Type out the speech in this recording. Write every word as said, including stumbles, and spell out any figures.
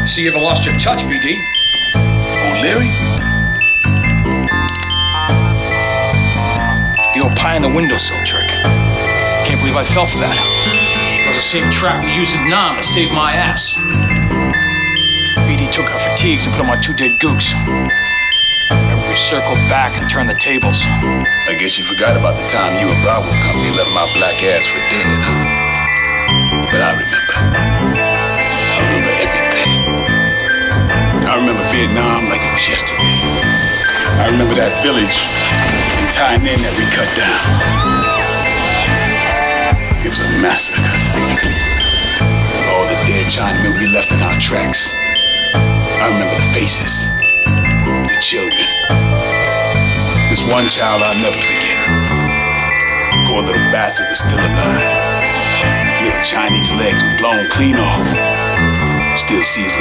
See, you ever lost your touch, B D? O'Leary? The old pie in the windowsill trick. Can't believe I fell for that. It was the same trap we used at Nam to save my ass. B D took our fatigues and put them on two dead gooks. Remember, we circled back and turned the tables. I guess you forgot about the time you and Bravo Company left my black ass for dead, huh? But I remember. I remember everything. I remember Vietnam like it was yesterday. I remember that village in Tai Ninh that we cut down. It was a massacre. All the dead Chinamen we left in our tracks. I remember the faces, the children. This one child I'll never forget. Poor little bastard was still alive. Little Chinese legs were blown clean off. Still see his